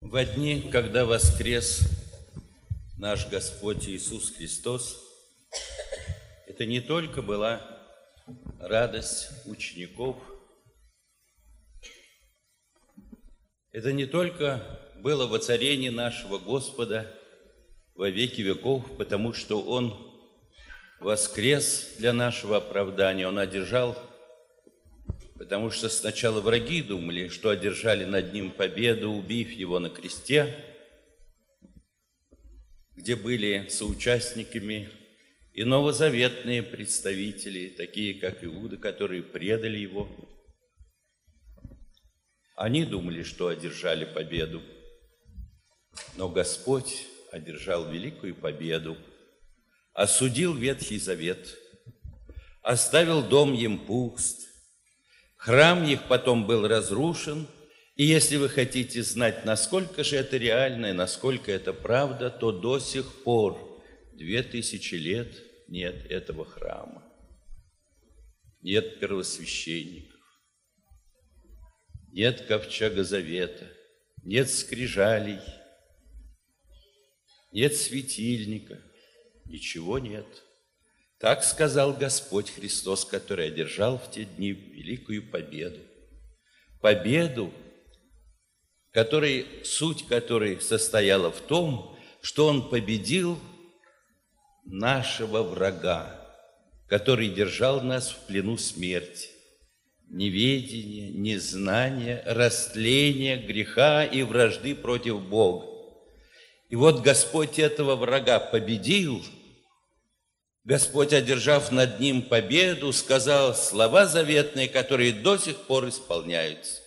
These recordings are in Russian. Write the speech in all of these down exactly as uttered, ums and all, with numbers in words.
Во дни, когда воскрес наш Господь Иисус Христос, это не только была радость учеников, это не только было воцарение нашего Господа во веки веков, потому что Он воскрес для нашего оправдания, Он одержал, потому что сначала враги думали, что одержали над Ним победу, убив Его на кресте, где были соучастниками и новозаветные представители, такие как Иуда, которые предали Его. Они думали, что одержали победу, но Господь одержал великую победу, осудил Ветхий Завет, оставил дом им пуст, храм их потом был разрушен, и если вы хотите знать, насколько же это реально и насколько это правда, то до сих пор, две тысячи лет, нет этого храма, нет первосвященников, нет ковчега завета, нет скрижалей, нет светильника, ничего нет. Так сказал Господь Христос, который одержал в те дни великую победу. Победу, которой, суть которой состояла в том, что Он победил нашего врага, который держал нас в плену смерти, неведения, незнания, растления, греха и вражды против Бога. И вот Господь этого врага победил. Господь, одержав над ним победу, сказал слова заветные, которые до сих пор исполняются.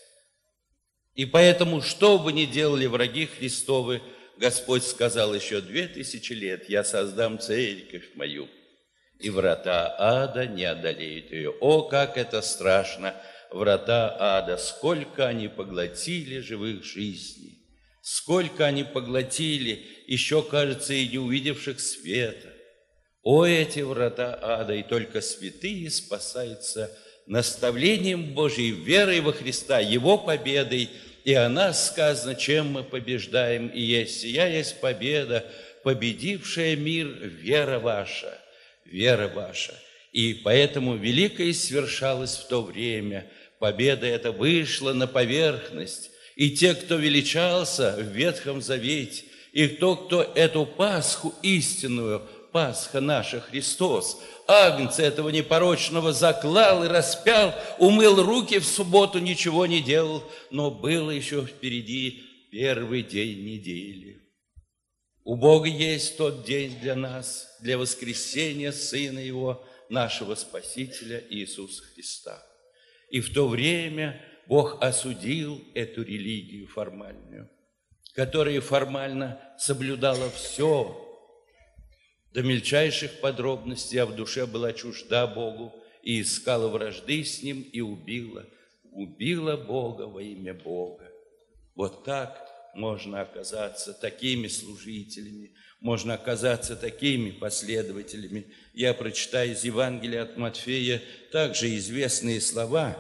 И поэтому, что бы ни делали враги Христовы, Господь сказал: еще две тысячи лет я создам церковь мою, и врата ада не одолеют ее. О, как это страшно! Врата ада, сколько они поглотили живых жизней, сколько они поглотили, еще, кажется, и не увидевших света. О, эти врата ада, и только святые спасаются наставлением Божьей, верой во Христа, Его победой. И о нас сказано, чем мы побеждаем, и есть сия есть победа, победившая мир, вера ваша, вера ваша. И поэтому великое свершалось в то время, победа эта вышла на поверхность, и те, кто величался в Ветхом Завете, и то, кто эту Пасху истинную, Пасха наша, Христос, Агнца этого непорочного заклал и распял, умыл руки в субботу, ничего не делал, но было еще впереди первый день недели. У Бога есть тот день для нас, для воскресения Сына Его, нашего Спасителя Иисуса Христа. И в то время Бог осудил эту религию формальную, которая формально соблюдала все, до мельчайших подробностей, а в душе была чужда Богу и искала вражды с Ним и убила, убила Бога во имя Бога. Вот так можно оказаться такими служителями, можно оказаться такими последователями. Я прочитаю из Евангелия от Матфея также известные слова.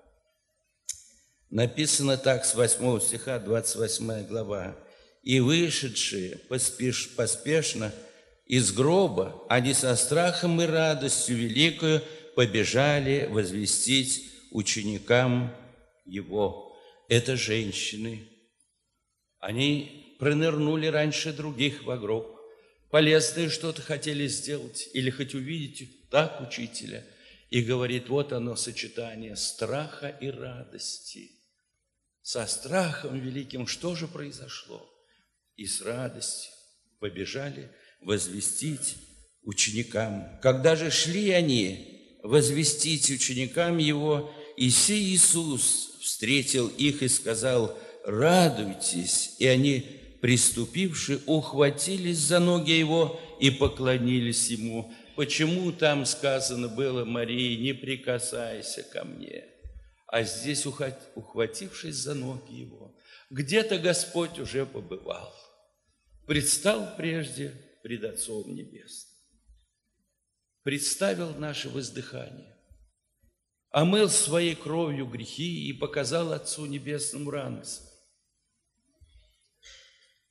Написано так с восьмого стиха, двадцать восьмая глава. «И вышедшие поспеш, поспешно из гроба, они со страхом и радостью великою побежали возвестить ученикам Его». Это женщины. Они пронырнули раньше других в гроб. Полезное что-то хотели сделать или хоть увидеть так учителя. И говорит, вот оно сочетание страха и радости. Со страхом великим что же произошло? И с радостью побежали возвестить ученикам. Когда же шли они возвестить ученикам Его, и сей Иисус встретил их и сказал: радуйтесь. И они, приступивши, ухватились за ноги Его и поклонились Ему. Почему там сказано было Марии: не прикасайся ко мне? А здесь, ухватившись за ноги Его, где-то Господь уже побывал, предстал прежде пред Отцом Небесным, представил наше воздыхание, омыл своей кровью грехи и показал Отцу Небесному раны.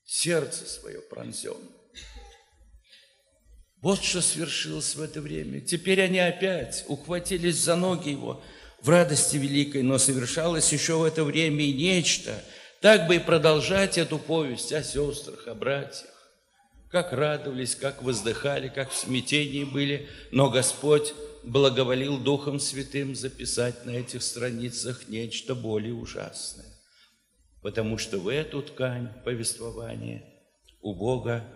сердце свое пронзен. Вот что свершилось в это время. Теперь они опять ухватились за ноги его в радости великой, но совершалось еще в это время и нечто. Так бы и продолжать эту повесть о сестрах, о братьях. Как радовались, как воздыхали, как в смятении были, но Господь благоволил Духом Святым записать на этих страницах нечто более ужасное. Потому что в эту ткань повествования у Бога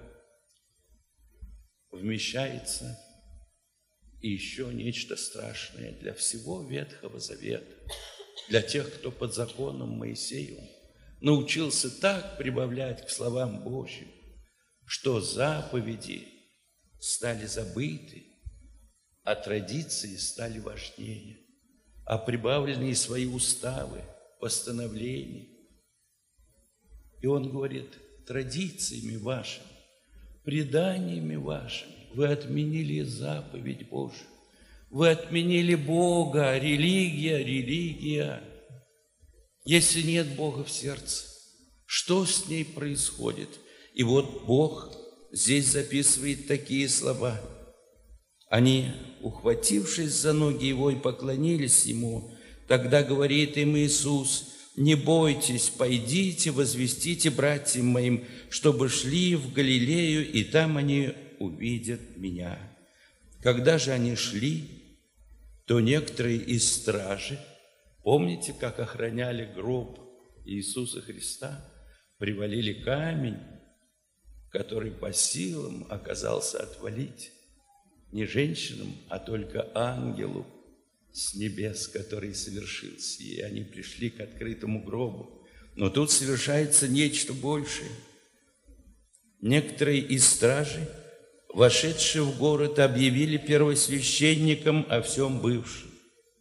вмещается и еще нечто страшное для всего Ветхого Завета, для тех, кто под законом Моисеевым научился так прибавлять к словам Божьим, что заповеди стали забыты, а традиции стали важнее, а прибавленные свои уставы, постановления. И он говорит: традициями вашими, преданиями вашими вы отменили заповедь Божию, вы отменили Бога, религия, религия. Если нет Бога в сердце, что с ней происходит? И вот Бог здесь записывает такие слова. Они, ухватившись за ноги Его, и поклонились Ему. Тогда говорит им Иисус: не бойтесь, пойдите, возвестите братьям моим, чтобы шли в Галилею, и там они увидят Меня. Когда же они шли, то некоторые из стражи, помните, как охраняли гроб Иисуса Христа, привалили камень, который по силам оказался отвалить не женщинам, а только ангелу с небес, который совершился. И они пришли к открытому гробу. Но тут совершается нечто большее. Некоторые из стражей, вошедшие в город, объявили первосвященникам о всем бывшем.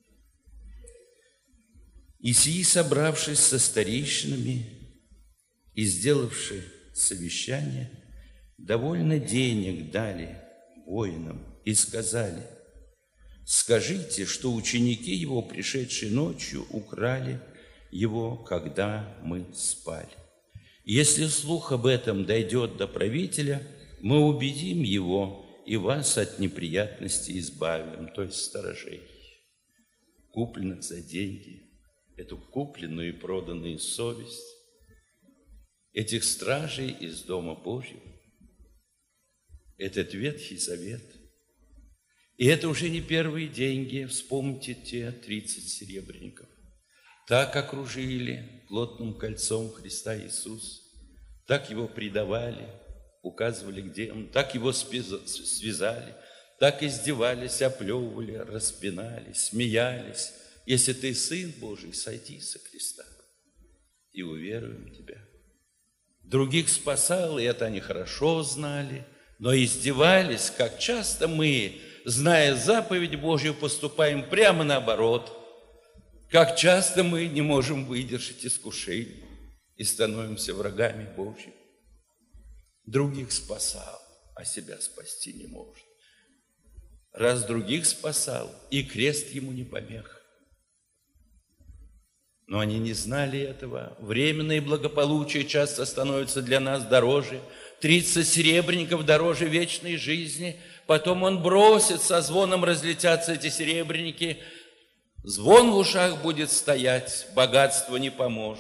И сии, собравшись со старейшинами и сделавши совещание, довольно денег дали воинам и сказали: скажите, что ученики его, пришедшие ночью, украли его, когда мы спали. Если слух об этом дойдет до правителя, мы убедим его и вас от неприятностей избавим, то есть сторожей, купленных за деньги, эту купленную и проданную совесть, этих стражей из Дома Божьего, этот Ветхий Завет. И это уже не первые деньги. Вспомните те тридцать серебряников. Так окружили плотным кольцом Христа Иисуса, так Его предавали, указывали, где Он, так Его связали, так издевались, оплевывали, распинали, смеялись. Если ты Сын Божий, сойди со креста, и уверуем Тебя. Других спасал, и это они хорошо знали, но издевались, как часто мы, зная заповедь Божью, поступаем прямо наоборот. Как часто мы не можем выдержать искушений и становимся врагами Божьими. Других спасал, а себя спасти не может. Раз других спасал, и крест ему не помеха. Но они не знали этого. Временное благополучие часто становится для нас дороже. тридцать серебряников дороже вечной жизни. Потом он бросит, со звоном разлетятся эти серебряники. Звон в ушах будет стоять, богатство не поможет.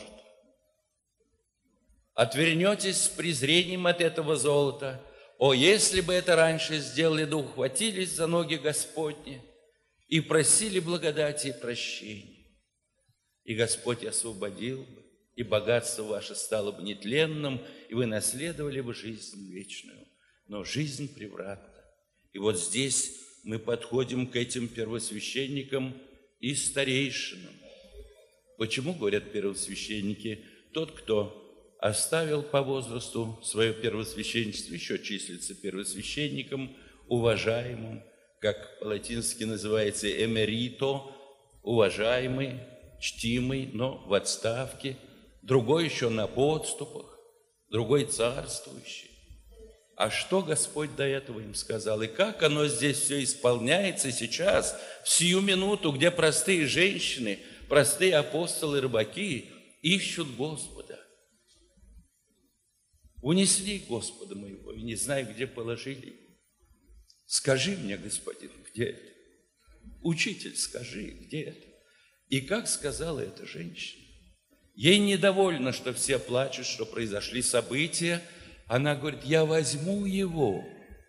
Отвернетесь с презрением от этого золота. О, если бы это раньше сделали, да ухватились за ноги Господни и просили благодати и прощения. И Господь освободил бы, и богатство ваше стало бы нетленным, и вы наследовали бы жизнь вечную. Но жизнь превратна. И вот здесь мы подходим к этим первосвященникам и старейшинам. Почему, говорят первосвященники, тот, кто оставил по возрасту свое первосвященничество, еще числится первосвященником, уважаемым, как по-латински называется эмерито, уважаемый, чтимый, но в отставке, другой еще на подступах, другой царствующий. А что Господь до этого им сказал? И как оно здесь все исполняется сейчас, в сию минуту, где простые женщины, простые апостолы, рыбаки ищут Господа. Унесли Господа моего, и не знаю, где положили. Скажи мне, господин, где это? Учитель, скажи, где это? И как сказала эта женщина? Ей недовольно, что все плачут, что произошли события. Она говорит, я возьму его.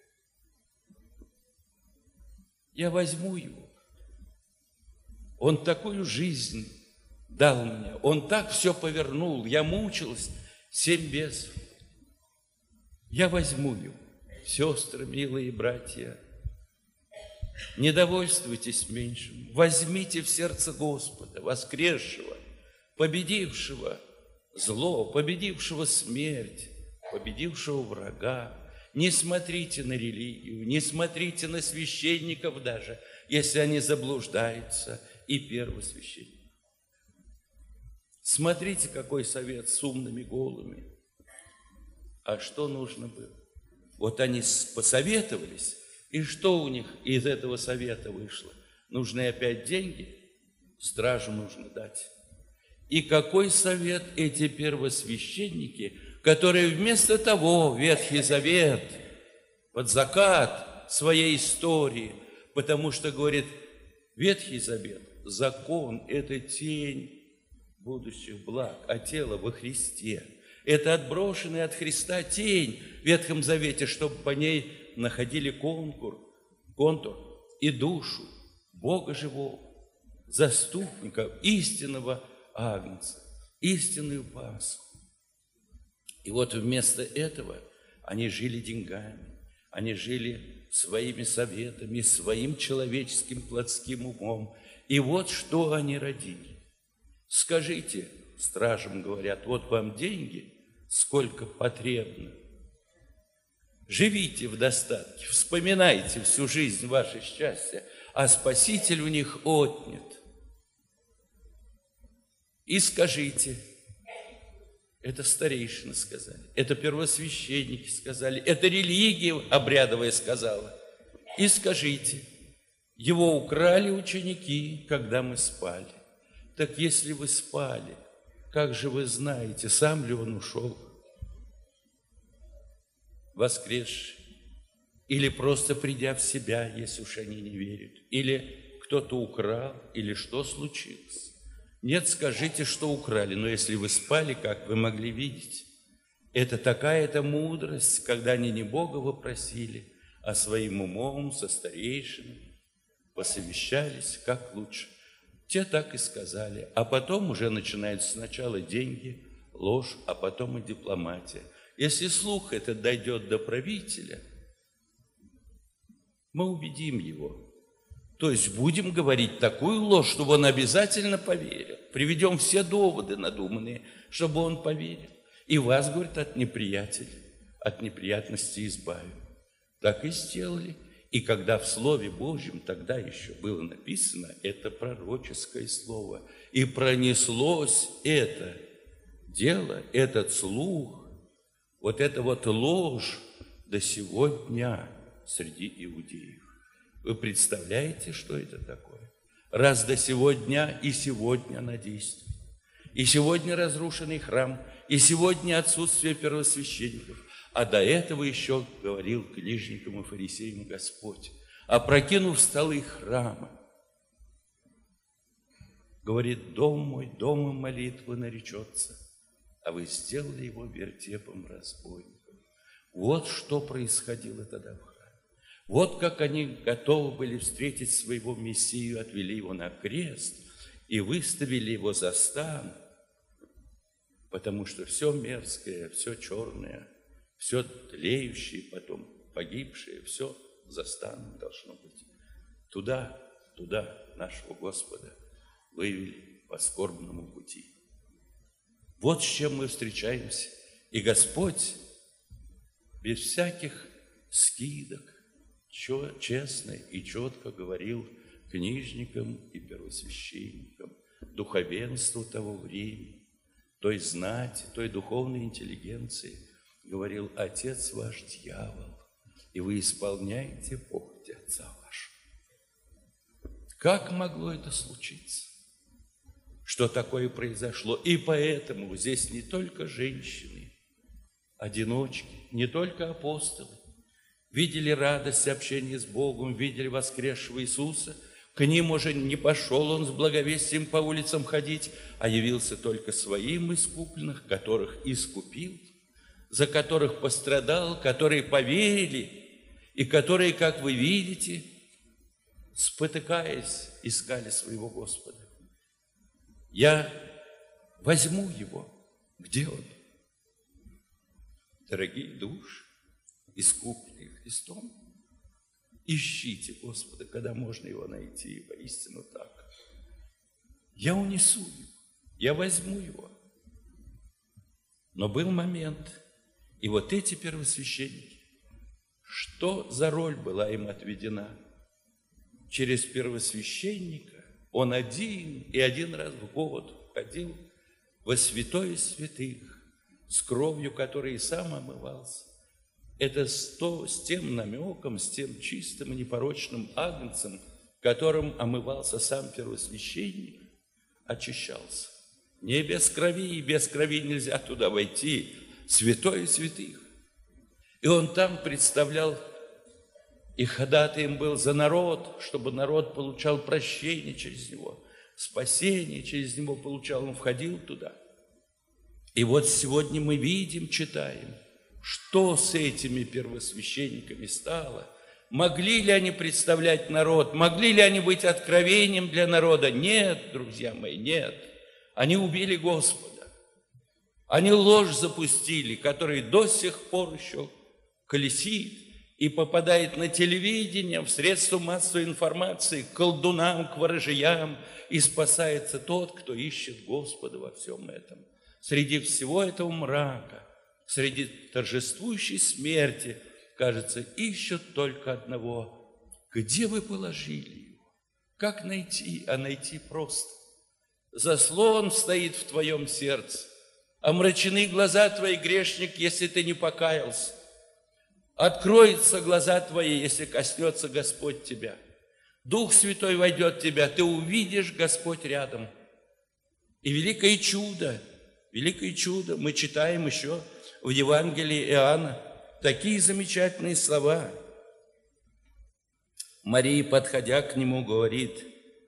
Я возьму его. Он такую жизнь дал мне. Он так все повернул. Я мучилась семь бесов. Я возьму его. Сестры, милые братья, не довольствуйтесь меньшим. Возьмите в сердце Господа, воскресшего, победившего зло, победившего смерть, победившего врага. Не смотрите на религию, не смотрите на священников даже, если они заблуждаются, и первосвященников. Смотрите, какой совет с умными голыми. А что нужно было? Вот они посоветовались, и что у них из этого совета вышло? Нужны опять деньги, стражу нужно дать. И какой совет эти первосвященники, которые вместо того Ветхий Завет, под закат своей истории, потому что, говорит, Ветхий Завет, закон – это тень будущих благ, а тело во Христе. Это отброшенная от Христа тень в Ветхом Завете, чтобы по ней находили контур, контур и душу Бога живого, заступника, истинного Агнца, истинную Пасху. И вот вместо этого они жили деньгами, они жили своими советами, своим человеческим плотским умом. И вот что они родили. Скажите, стражам говорят, вот вам деньги, сколько потребно. Живите в достатке, вспоминайте всю жизнь ваше счастье, а Спаситель у них отнят. И скажите, это старейшины сказали, это первосвященники сказали, это религия обрядовая сказала. И скажите, его украли ученики, когда мы спали. Так если вы спали, как же вы знаете, сам ли он ушел? Воскресший? Или просто придя в себя, если уж они не верят? Или кто-то украл? Или что случилось? Нет, скажите, что украли, но если вы спали, как вы могли видеть? Это такая-то мудрость, когда они не Бога вопросили, а своим умом со старейшинами посовещались, как лучше. Те так и сказали, а потом уже начинаются сначала деньги, ложь, а потом и дипломатия. Если слух этот дойдет до правителя, мы убедим его. То есть будем говорить такую ложь, чтобы он обязательно поверил. Приведем все доводы надуманные, чтобы он поверил. И вас, говорит, от неприятеля, от неприятностей избавим. Так и сделали. И когда в Слове Божьем тогда еще было написано, это пророческое слово, и пронеслось это дело, этот слух, вот эта вот ложь до сего дня среди иудеев. Вы представляете, что это такое? Раз до сего дня и сегодня она действует. И сегодня разрушенный храм, и сегодня отсутствие первосвященников. А до этого еще говорил книжникам и фарисеям Господь, опрокинув столы храма. Говорит, дом мой, домом молитвы наречется, а вы сделали его вертепом разбойников. Вот что происходило тогда в храме. Вот как они готовы были встретить своего Мессию, отвели его на крест и выставили его за стан, потому что все мерзкое, все черное, все тлеющее, потом погибшее, все за станом должно быть. Туда, туда нашего Господа вывели по скорбному пути. Вот с чем мы встречаемся. И Господь без всяких скидок честно и четко говорил книжникам и первосвященникам, духовенству того времени, той знати, той духовной интеллигенции, говорил, отец ваш дьявол, и вы исполняете похоть отца вашего. Как могло это случиться? Что такое произошло? И поэтому здесь не только женщины, одиночки, не только апостолы, видели радость общения с Богом, видели воскресшего Иисуса. К ним уже не пошел он с благовестием по улицам ходить, а явился только своим искупленных, которых искупил, за которых пострадал, которые поверили, и которые, как вы видите, спотыкаясь, искали своего Господа. Я возьму его. Где он? Дорогие души, искупленные Христом, ищите Господа, когда можно его найти, воистину так. Я унесу его, я возьму его. Но был момент, и вот эти первосвященники, что за роль была им отведена? Через первосвященника он один и один раз в год входил во святое святых, с кровью, которой и сам омывался. Это с, то, с тем намеком, с тем чистым и непорочным агнцем, которым омывался сам первосвященник, очищался. Не без крови, и без крови нельзя туда войти, святое святых. И он там представлял, и ходатаем был за народ, чтобы народ получал прощение через него, спасение через него получал, он входил туда. И вот сегодня мы видим, читаем, что с этими первосвященниками стало. Могли ли они представлять народ? Могли ли они быть откровением для народа? Нет, друзья мои, нет. Они убили Господа. Они ложь запустили, которая до сих пор еще колесит и попадает на телевидение, в средства массовой информации, к колдунам, к ворожьям, и спасается тот, кто ищет Господа во всем этом. Среди всего этого мрака, среди торжествующей смерти, кажется, ищут только одного. Где вы положили его? Как найти? А найти просто. Заслон стоит в твоем сердце. Омрачены глаза твои, грешник, если ты не покаялся. Откроются глаза твои, если коснется Господь тебя. Дух Святой войдет в тебя, ты увидишь Господь рядом. И великое чудо, великое чудо, мы читаем еще в Евангелии Иоанна такие замечательные слова. Мария, подходя к нему, говорит: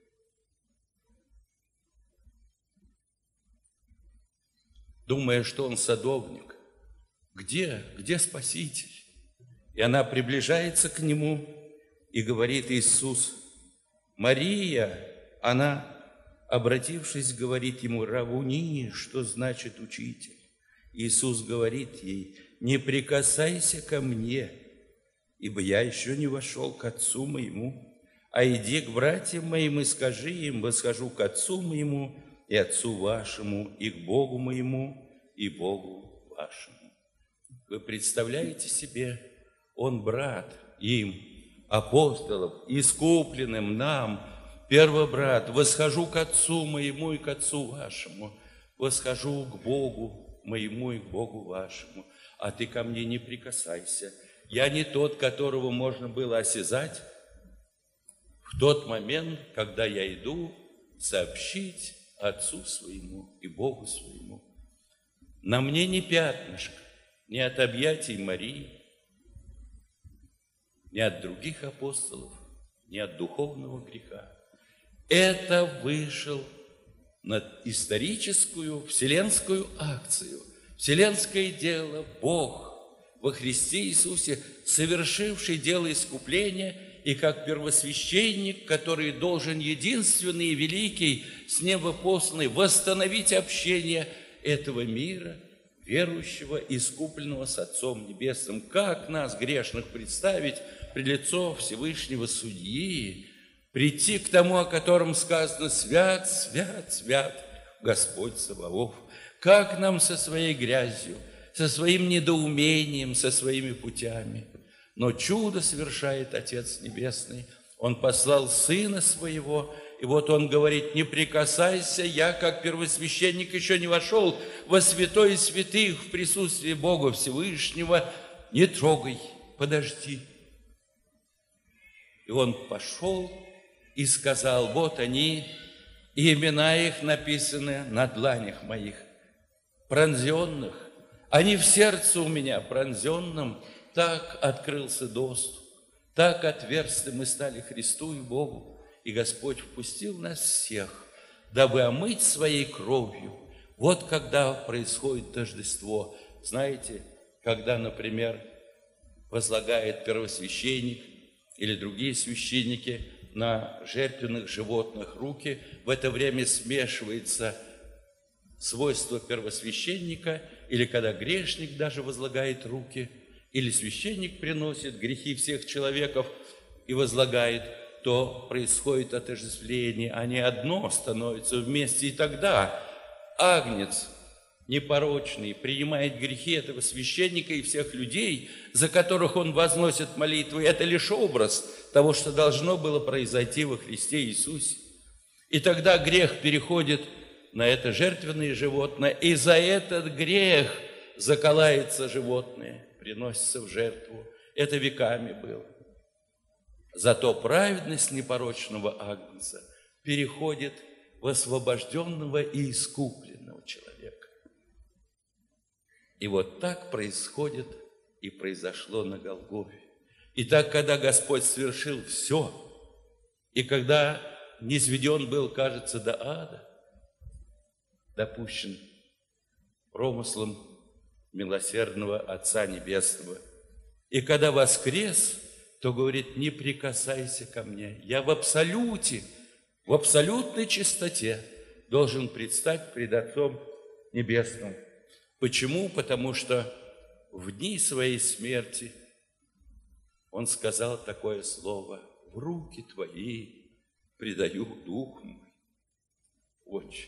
думая, что он садовник, где, где Спаситель? И она приближается к нему и говорит: Иисус, Мария, она, обратившись, говорит ему: Равуни, что значит учитель? Иисус говорит ей: не прикасайся ко мне, ибо я еще не вошел к Отцу моему, а иди к братьям моим и скажи им: восхожу к Отцу моему и Отцу вашему, и к Богу моему, и Богу вашему. Вы представляете себе, он брат им, апостолов, искупленным нам, первобрат, восхожу к Отцу моему и к Отцу вашему, восхожу к Богу моему и к Богу вашему, а ты ко мне не прикасайся. Я не тот, которого можно было осязать в тот момент, когда я иду сообщить Отцу своему и Богу своему. На мне не пятнышко, ни от объятий Марии, ни от других апостолов, ни от духовного греха. Это вышел на историческую, вселенскую акцию, вселенское дело, Бог во Христе Иисусе, совершивший дело искупления, и как первосвященник, который должен единственный и великий, с неба посланный, восстановить общение этого мира, верующего, искупленного с Отцом Небесным. Как нас, грешных, представить пред лицо Всевышнего Судьи, прийти к тому, о котором сказано: свят, свят, свят Господь Саваоф. Как нам со своей грязью, со своим недоумением, со своими путями? Но чудо совершает Отец Небесный. Он послал Сына Своего, и вот Он говорит: не прикасайся, я, как первосвященник, еще не вошел во святое святых в присутствии Бога Всевышнего, не трогай, подожди. И Он пошел и сказал: вот они, и имена их написаны на дланях моих, пронзенных, а не в сердце у меня пронзенном так открылся доступ, так отверсты мы стали Христу и Богу, и Господь впустил нас всех, дабы омыть своей кровью. Вот когда происходит тождество. Знаете, когда, например, возлагает первосвященник или другие священники на жертвенных животных руки, в это время смешивается свойство первосвященника, или когда грешник даже возлагает руки, или священник приносит грехи всех человеков и возлагает, то происходит отождествление, они одно становятся вместе, и тогда агнец непорочный принимает грехи этого священника и всех людей, за которых он возносит молитвы. Это лишь образ того, что должно было произойти во Христе Иисусе. И тогда грех переходит на это жертвенное животное, и за этот грех заколается животное, приносится в жертву. Это веками было. Зато праведность непорочного агнца переходит в освобожденного и искупленного человека. И вот так происходит и произошло на Голгофе. Итак, когда Господь совершил все, и когда низведен был, кажется, до ада, допущен промыслом милосердного Отца Небесного, и когда воскрес, то говорит: не прикасайся ко мне. Я в абсолюте, в абсолютной чистоте должен предстать пред Отцом Небесным. Почему? Потому что в дни своей смерти Он сказал такое слово: в руки Твои предаю дух мой, Отче.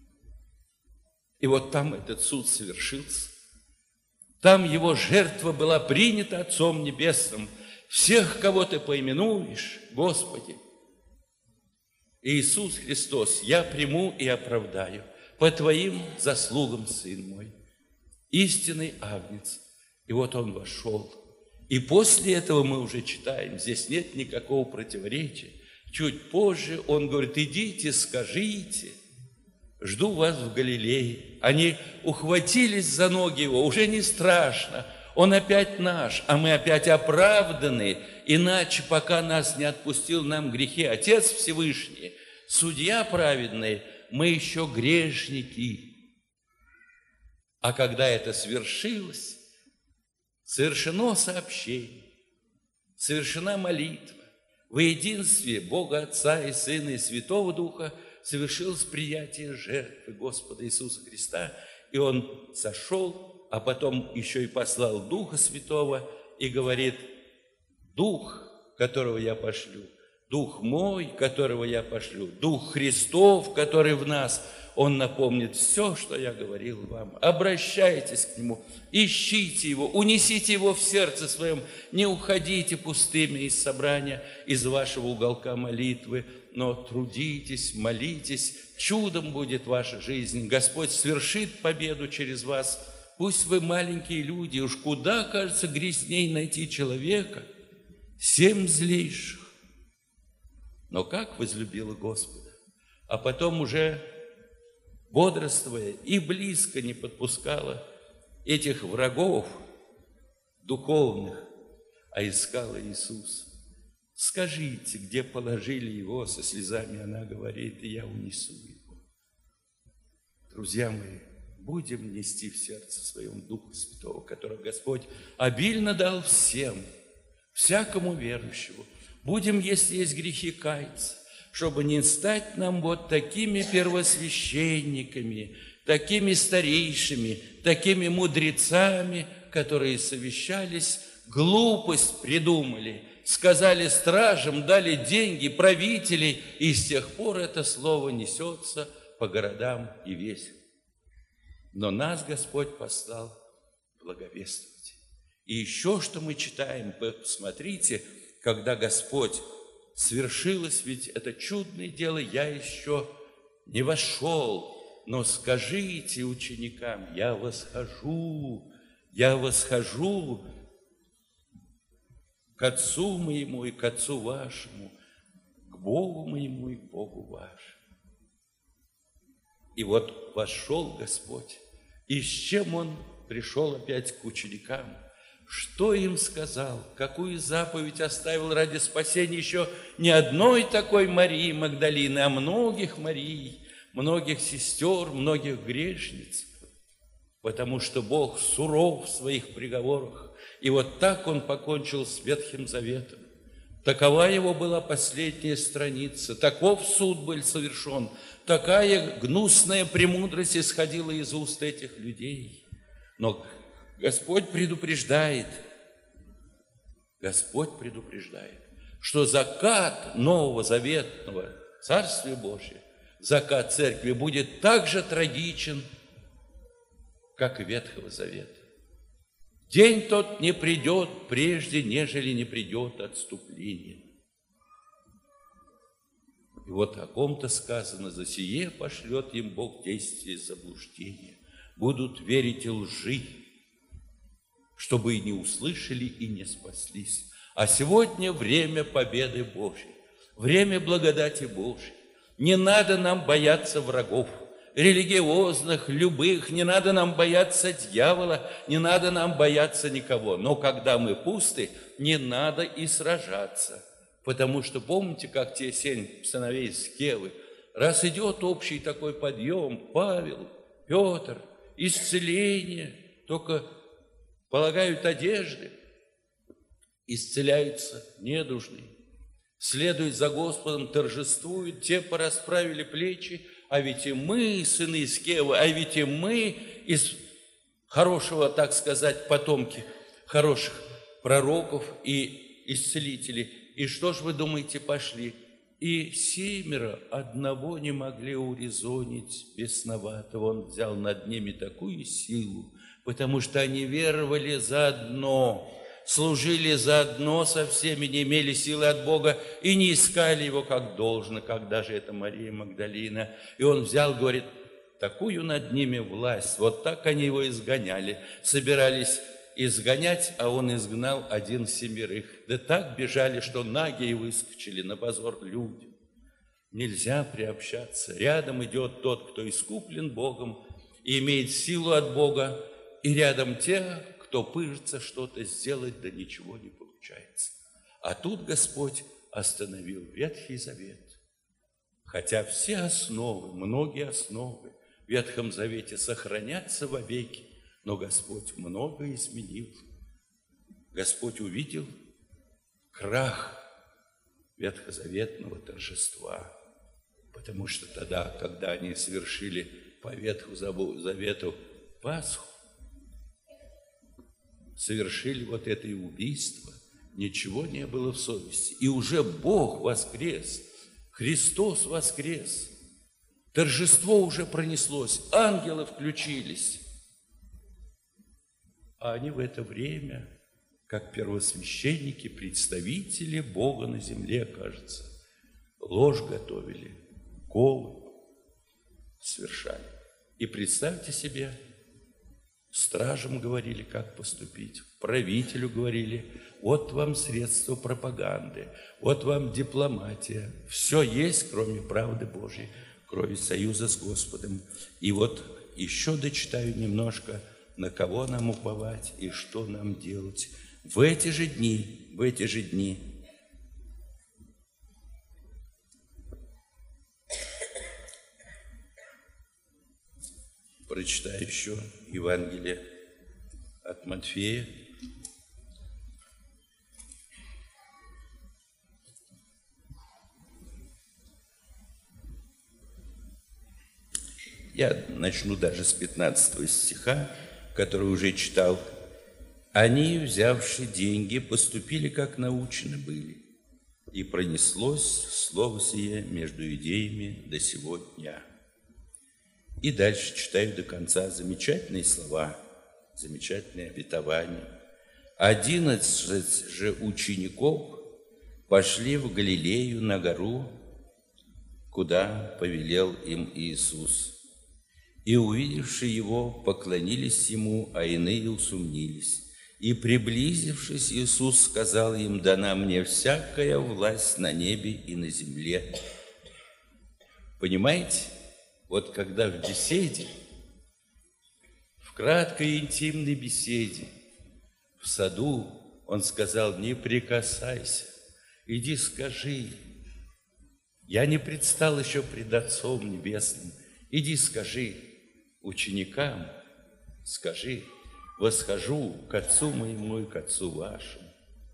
И вот там этот суд совершился. Там Его жертва была принята Отцом Небесным. Всех, кого Ты поименуешь, Господи, Иисус Христос, я приму и оправдаю по Твоим заслугам, Сын мой, истинный агнец. И вот Он вошел. И после этого мы уже читаем, здесь нет никакого противоречия. Чуть позже Он говорит: идите, скажите, жду вас в Галилее. Они ухватились за ноги Его, уже не страшно. Он опять наш, а мы опять оправданы. Иначе, пока нас не отпустил нам грехи Отец Всевышний, Судья праведный, мы еще грешники. А когда это свершилось, совершено сообщение, совершена молитва. В единстве Бога Отца и Сына и Святого Духа совершилось приятие жертвы Господа Иисуса Христа. И Он сошел, а потом еще и послал Духа Святого и говорит: Дух, которого я пошлю, Дух мой, которого я пошлю, Дух Христов, который в нас, Он напомнит все, что я говорил вам. Обращайтесь к Нему, ищите Его, унесите Его в сердце своем, не уходите пустыми из собрания, из вашего уголка молитвы, но трудитесь, молитесь, чудом будет ваша жизнь. Господь свершит победу через вас. Пусть вы маленькие люди, уж куда, кажется, грязней найти человека, семь злейших. Но как возлюбила Господа, а потом уже бодрствуя и близко не подпускала этих врагов духовных, а искала Иисуса. Скажите, где положили Его, со слезами она говорит, и я унесу Его. Друзья мои, будем нести в сердце своем Духа Святого, которого Господь обильно дал всем, всякому верующему. Будем, если есть грехи, каяться, чтобы не стать нам вот такими первосвященниками, такими старейшими, такими мудрецами, которые совещались, глупость придумали, сказали стражам, дали деньги, правителей, и с тех пор это слово несется по городам и весям. Но нас Господь послал благовествовать. И еще что мы читаем, посмотрите, когда Господь свершилось, ведь это чудное дело, я еще не вошел, но скажите ученикам, я восхожу, я восхожу к Отцу моему и к Отцу вашему, к Богу моему и к Богу вашему. И вот вошел Господь, и с чем Он пришел опять к ученикам. Что им сказал? Какую заповедь оставил ради спасения еще не одной такой Марии Магдалины, а многих Марий, многих сестер, многих грешниц? Потому что Бог суров в своих приговорах. И вот так Он покончил с Ветхим Заветом. Такова его была последняя страница, таков суд был совершен, такая гнусная премудрость исходила из уст этих людей. Но Господь предупреждает, Господь предупреждает, что закат Нового Заветного Царствия Божия, закат Церкви будет так же трагичен, как и Ветхого Завета. День тот не придет прежде, нежели не придет отступление. И вот о ком-то сказано: за сие пошлет им Бог действие заблуждения. Будут верить и лжи, чтобы и не услышали, и не спаслись. А сегодня время победы Божьей, время благодати Божьей. Не надо нам бояться врагов, религиозных, любых, не надо нам бояться дьявола, не надо нам бояться никого. Но когда мы пусты, не надо и сражаться. Потому что помните, как те семь сыновей Скевы, раз идет общий такой подъем, Павел, Петр, исцеление, только полагают одежды, исцеляются недужные, следуют за Господом, торжествуют, те порасправили плечи. А ведь и мы, сыны Скевы, а ведь и мы из хорошего, так сказать, потомки хороших пророков и исцелителей. И что ж вы думаете, пошли? И семеро одного не могли урезонить бесноватого. Он взял над ними такую силу, потому что они веровали заодно, служили заодно со всеми, не имели силы от Бога и не искали Его как должно, как даже это Мария Магдалина. И Он взял, говорит, такую над ними власть. Вот так они Его изгоняли. Собирались изгонять, а Он изгнал один семерых. Да так бежали, что ноги выскочили на позор людям. Нельзя приобщаться. Рядом идет тот, кто искуплен Богом и имеет силу от Бога, и рядом те, кто пыжится что-то сделать, да ничего не получается. А тут Господь остановил Ветхий Завет. Хотя все основы, многие основы в Ветхом Завете сохранятся вовеки, но Господь много изменил. Господь увидел крах ветхозаветного торжества, потому что тогда, когда они совершили по Ветхому Завету Пасху, совершили вот это и убийство, ничего не было в совести. И уже Бог воскрес, Христос воскрес, торжество уже пронеслось, ангелы включились. А они в это время, как первосвященники, представители Бога на земле, кажется, ложь готовили, колы совершали. И представьте себе, стражам говорили, как поступить, правителю говорили, вот вам средства пропаганды, вот вам дипломатия. Все есть, кроме правды Божьей, кроме союза с Господом. И вот еще дочитаю немножко, на кого нам уповать и что нам делать. В эти же дни, в эти же дни прочитаю еще Евангелие от Матфея. Я начну даже с пятнадцатого стиха, который уже читал. Они, взявши деньги, поступили, как научены были, и пронеслось слово сие между иудеями до сего дня. И дальше читаю до конца замечательные слова, замечательные обетования. Одиннадцать же учеников пошли в Галилею на гору, куда повелел им Иисус. И, увидевши Его, поклонились Ему, а иные усомнились. И, приблизившись, Иисус сказал им: «Дана мне всякая власть на небе и на земле». Понимаете? Вот когда в беседе, в В краткой интимной беседе в саду он сказал: не прикасайся, иди скажи. Я не предстал еще пред Отцом Небесным. Иди скажи ученикам, скажи: восхожу к Отцу моему и к Отцу вашему,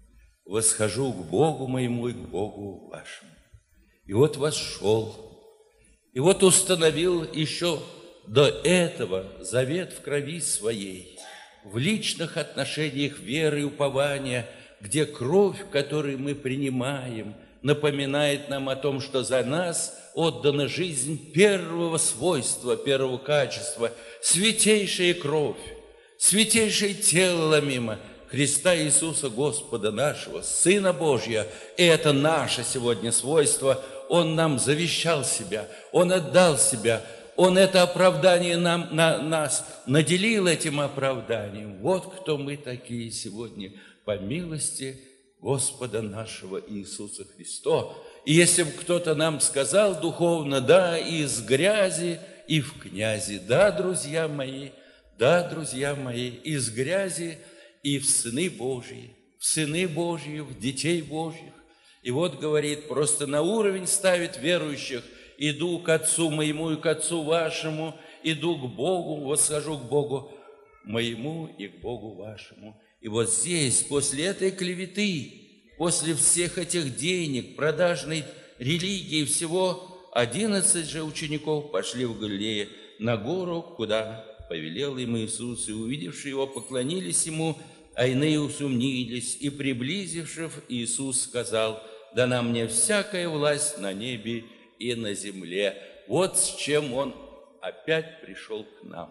восхожу к Богу моему и к Богу вашему. И вот вошел, и вот установил еще до этого завет в крови своей, в личных отношениях веры и упования, где кровь, которую мы принимаем, напоминает нам о том, что за нас отдана жизнь первого свойства, первого качества, святейшая кровь, святейшее тело ломимо Христа Иисуса Господа нашего, Сына Божия. И это наше сегодня свойство. Он нам завещал себя, Он отдал себя, Он это оправдание нам, на, нас наделил этим оправданием. Вот кто мы такие сегодня, по милости Господа нашего Иисуса Христа. И если бы кто-то нам сказал духовно: да, из грязи и в князи. Да, друзья мои, да, друзья мои, из грязи и в сыны Божьи, в сыны Божьи, в детей Божьих. И вот говорит, просто на уровень ставит верующих: иду к Отцу моему и к Отцу вашему, иду к Богу, восхожу к Богу моему и к Богу вашему. И вот здесь, после этой клеветы, после всех этих денег, продажной религии, всего одиннадцать же учеников пошли в Галилею на гору, куда повелел им Иисус, и, увидевши его, поклонились ему, а иные усомнились. И, приблизившись, Иисус сказал: дана мне всякая власть на небе и на земле. Вот с чем Он опять пришел к нам.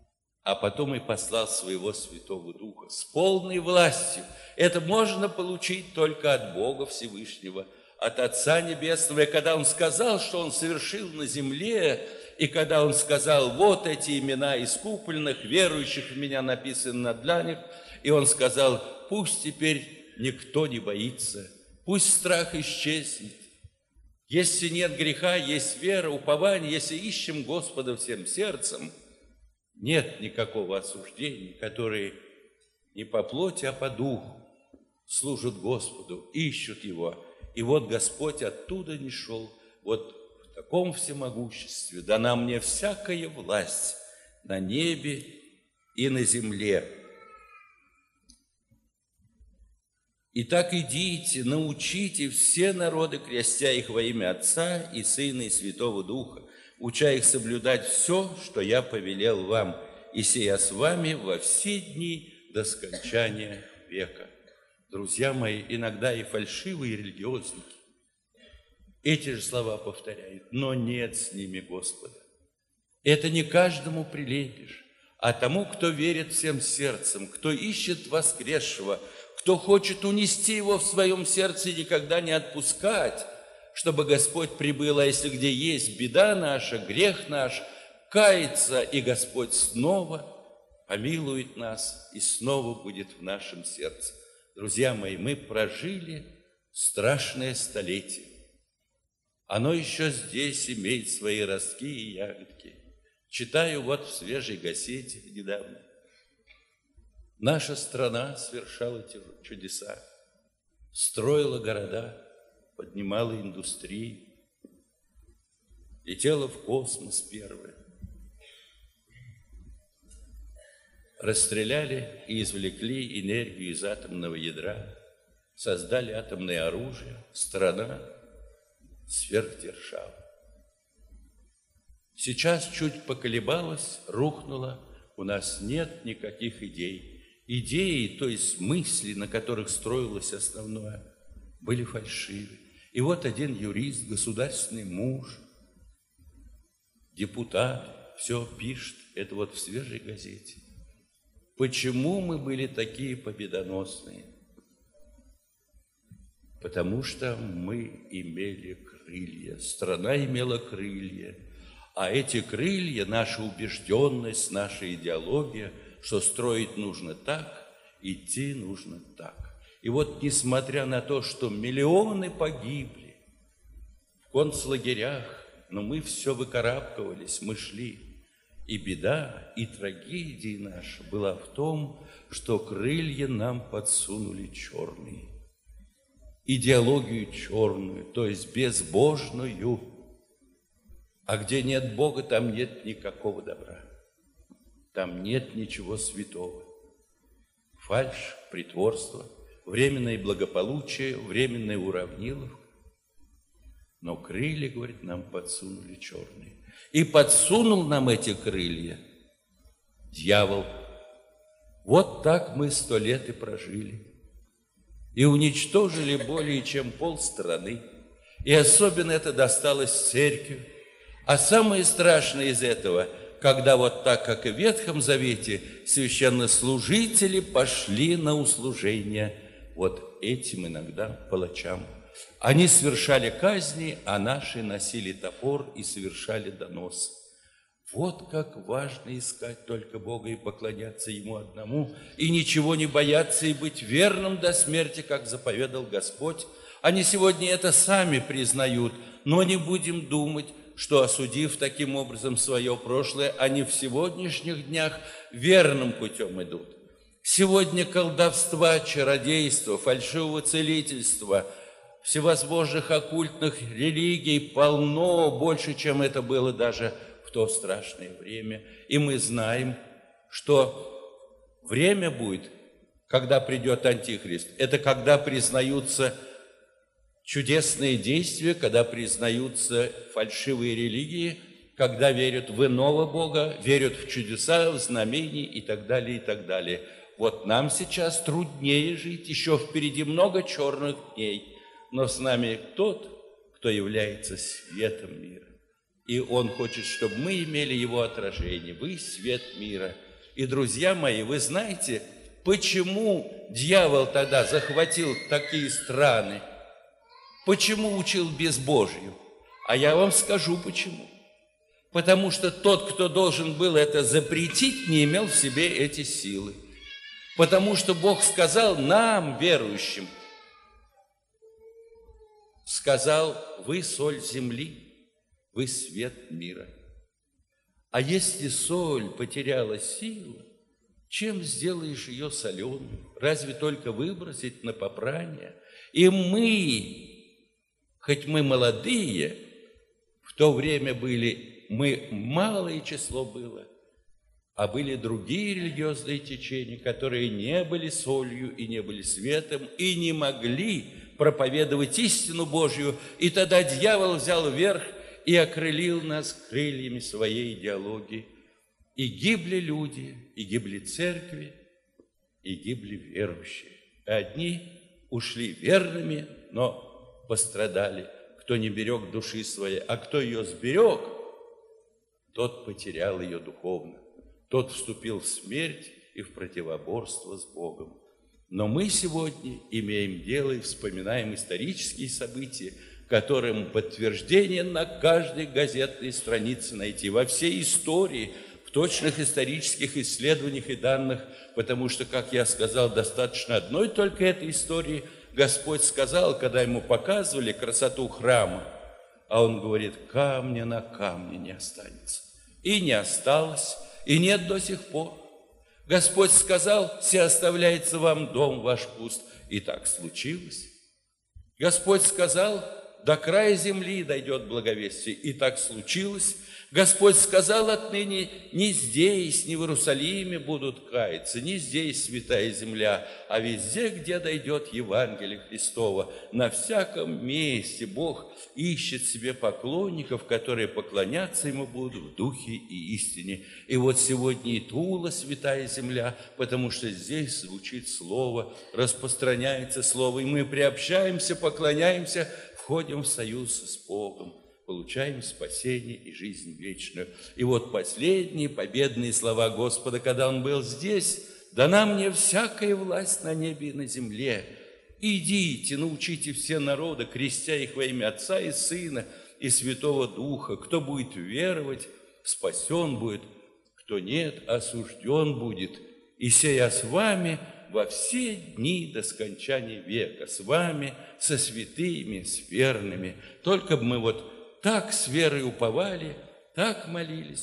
А потом и послал своего Святого Духа с полной властью. Это можно получить только от Бога Всевышнего, от Отца Небесного. И когда Он сказал, что Он совершил на земле, и когда Он сказал: вот эти имена искупленных, верующих в Меня написаны на дланях, и Он сказал: пусть теперь никто не боится, пусть страх исчезнет. Если нет греха, есть вера, упование. Если ищем Господа всем сердцем, нет никакого осуждения, которые не по плоти, а по духу служат Господу, ищут Его. И вот Господь оттуда не шел. Вот в таком всемогуществе дана мне всякая власть на небе и на земле. Итак, идите, научите все народы, крестя их во имя Отца и Сына и Святого Духа, уча их соблюдать все, что я повелел вам, и сия с вами во все дни до скончания века. Друзья мои, иногда и фальшивые религиозники эти же слова повторяют, но нет с ними Господа. Это не каждому прилепишь, а тому, кто верит всем сердцем, кто ищет воскресшего, кто хочет унести его в своем сердце и никогда не отпускать, чтобы Господь прибыл. А если где есть беда наша, грех наш, кается, и Господь снова помилует нас и снова будет в нашем сердце. Друзья мои, мы прожили страшное столетие. Оно еще здесь имеет свои ростки и ягодки. Читаю вот в свежей газете недавно. Наша страна совершала чудеса, строила города, поднимала индустрии, летела в космос первая. Расстреляли и извлекли энергию из атомного ядра, создали атомное оружие, страна сверхдержава. Сейчас чуть поколебалась, рухнула, у нас нет никаких идей. Идеи, то есть мысли, на которых строилось основное, были фальшивы. И вот один юрист, государственный муж, депутат, все пишет, это вот в свежей газете. Почему мы были такие победоносные? Потому что мы имели крылья, страна имела крылья, а эти крылья, наша убежденность, наша идеология, что строить нужно так, идти нужно так. И вот несмотря на то, что миллионы погибли в концлагерях, но мы все выкарабкивались, мы шли. И беда, и трагедия наша была в том, что крылья нам подсунули черные, идеологию черную, то есть безбожную. А где нет Бога, там нет никакого добра, там нет ничего святого. Фальшь, притворство, временное благополучие, временная уравниловка. Но крылья, говорит, нам подсунули черные. И подсунул нам эти крылья дьявол. Вот так мы сто лет и прожили. И уничтожили более чем полстраны. И особенно это досталось церкви. А самое страшное из этого, когда вот так, как и в Ветхом Завете, священнослужители пошли на услужение вот этим иногда палачам. Они совершали казни, а наши носили топор и совершали донос. Вот как важно искать только Бога и поклоняться Ему одному, и ничего не бояться, и быть верным до смерти, как заповедал Господь. Они сегодня это сами признают, но не будем думать, что, осудив таким образом свое прошлое, они в сегодняшних днях верным путем идут. Сегодня колдовства, чародейства, фальшивого целительства, всевозможных оккультных религий полно, больше, чем это было даже в то страшное время. И мы знаем, что время будет, когда придет Антихрист. Это когда признаются чудесные действия, когда признаются фальшивые религии, когда верят в иного Бога, верят в чудеса, в знамения и так далее, и так далее. Вот нам сейчас труднее жить, еще впереди много черных дней, но с нами тот, кто является светом мира. И Он хочет, чтобы мы имели Его отражение. Вы свет мира. И, друзья мои, вы знаете, почему дьявол тогда захватил такие страны? Почему учил безбожию? А я вам скажу, почему. Потому что тот, кто должен был это запретить, не имел в себе эти силы. Потому что Бог сказал нам, верующим, сказал: вы соль земли, вы свет мира. А если соль потеряла силу, чем сделаешь ее соленую? Разве только выбросить на попрание? И мы, хоть мы молодые, в то время были, мы малое число было, а были другие религиозные течения, которые не были солью и не были светом, и не могли проповедовать истину Божью. И тогда дьявол взял верх и окрылил нас крыльями своей идеологии. И гибли люди, и гибли церкви, и гибли верующие. Одни ушли верными, но пострадали, кто не берег души своей, а кто ее сберег, тот потерял ее духовно. Тот вступил в смерть и в противоборство с Богом. Но мы сегодня имеем дело и вспоминаем исторические события, которым подтверждение на каждой газетной странице найти, во всей истории, в точных исторических исследованиях и данных, потому что, как я сказал, достаточно одной только этой истории. Господь сказал, когда ему показывали красоту храма, а он говорит: камня на камне не останется. И не осталось, и нет до сих пор. Господь сказал: все оставляется вам дом ваш пуст. И так случилось. Господь сказал: до края земли дойдет благовестие. И так случилось. Господь сказал: отныне не здесь, не в Иерусалиме будут каяться, не здесь святая земля, а везде, где дойдет Евангелие Христово. На всяком месте Бог ищет себе поклонников, которые поклоняться Ему будут в духе и истине. И вот сегодня и Тула святая земля, потому что здесь звучит Слово, распространяется Слово, и мы приобщаемся, поклоняемся, входим в союз с Богом, получаем спасение и жизнь вечную. И вот последние победные слова Господа, когда Он был здесь: «Дана мне всякая власть на небе и на земле. Идите, научите все народы, крестя их во имя Отца и Сына и Святого Духа. Кто будет веровать, спасен будет, кто нет, осужден будет. И сей я с вами во все дни до скончания века, с вами, со святыми, с верными». Только бы мы вот так с верой уповали, так молились,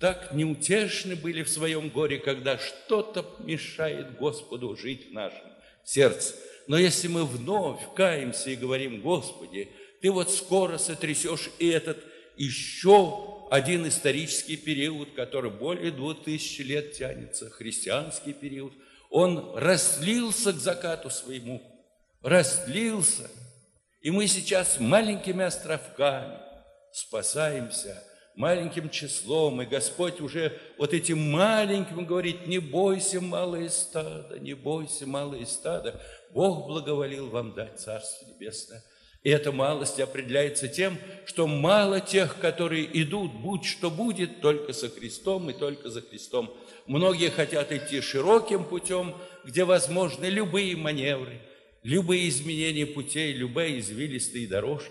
так неутешны были в своем горе, когда что-то мешает Господу жить в нашем сердце. Но если мы вновь каемся и говорим: Господи, Ты вот скоро сотрясешь и этот еще один исторический период, который более двух тысяч лет тянется, христианский период, он разлился к закату своему, разлился. И мы сейчас маленькими островками спасаемся, маленьким числом, и Господь уже вот этим маленьким говорит: не бойся, малое стадо, не бойся, малое стадо, Бог благоволил вам дать Царство Небесное. И эта малость определяется тем, что мало тех, которые идут, будь что будет, только со Христом и только за Христом. Многие хотят идти широким путем, где возможны любые маневры, любые изменения путей, любые извилистые дорожки.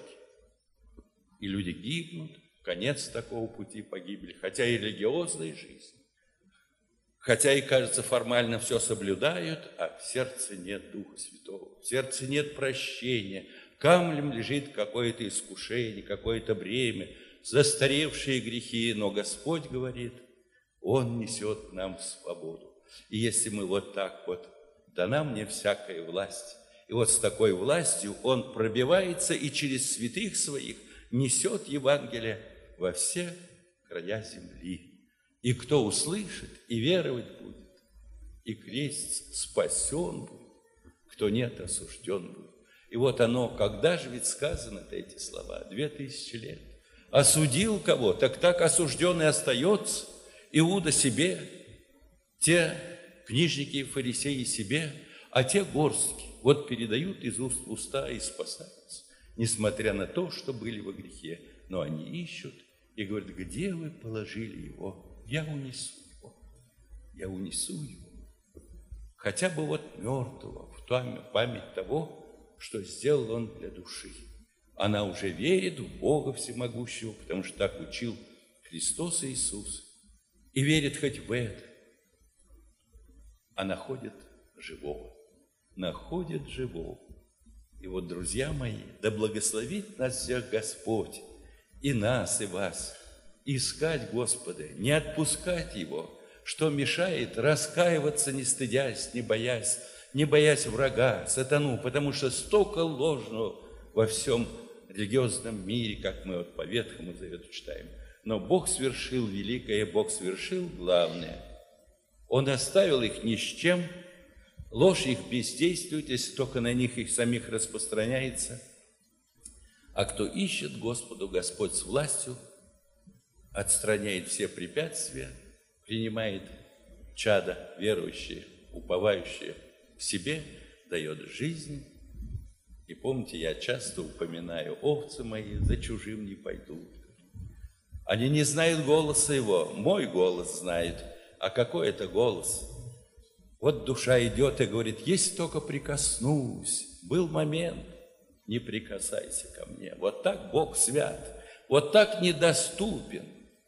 И люди гибнут. Конец такого пути погибли, хотя и религиозная жизнь, хотя и, кажется, формально все соблюдают, а в сердце нет Духа Святого, в сердце нет прощения, камнем лежит какое-то искушение, какое-то бремя, застаревшие грехи, но Господь говорит: Он несет нам свободу. И если мы вот так вот: дана мне всякая власть, и вот с такой властью Он пробивается и через святых своих несет Евангелие во все края земли. И кто услышит и веровать будет, и крестится, спасен будет, кто нет, осужден будет. И вот оно, когда же ведь сказано-то эти слова? Две тысячи лет. Осудил кого? Так так осужденный остается. Иуда себе, те книжники и фарисеи себе, а те горстки вот передают из уст в уста и спасаются, несмотря на то, что были во грехе. Но они ищут и говорят: где вы положили его? Я унесу его, я унесу его. Хотя бы вот мертвого, в память того, что сделал он для души. Она уже верит в Бога Всемогущего, потому что так учил Христос Иисус, и верит хоть в это, а находит живого, находит живого. И вот, друзья мои, да благословит нас всех Господь, и нас, и вас, искать Господа, не отпускать Его, что мешает раскаиваться, не стыдясь, не боясь, не боясь врага, сатану, потому что столько ложного во всем религиозном мире, как мы вот по Ветхому Завету читаем. Но Бог свершил великое, Бог свершил главное. Он оставил их ни с чем, ложь их бездействует, если только на них их самих распространяется. А кто ищет Господу, Господь с властью отстраняет все препятствия, принимает чада верующие, уповающие в себе, дает жизнь. И помните, я часто упоминаю: овцы мои за чужим не пойдут. Они не знают голоса его, мой голос знает. А какой это голос? Вот душа идет и говорит: если только прикоснусь, был момент, не прикасайся ко мне. Вот так Бог свят, вот так недоступен.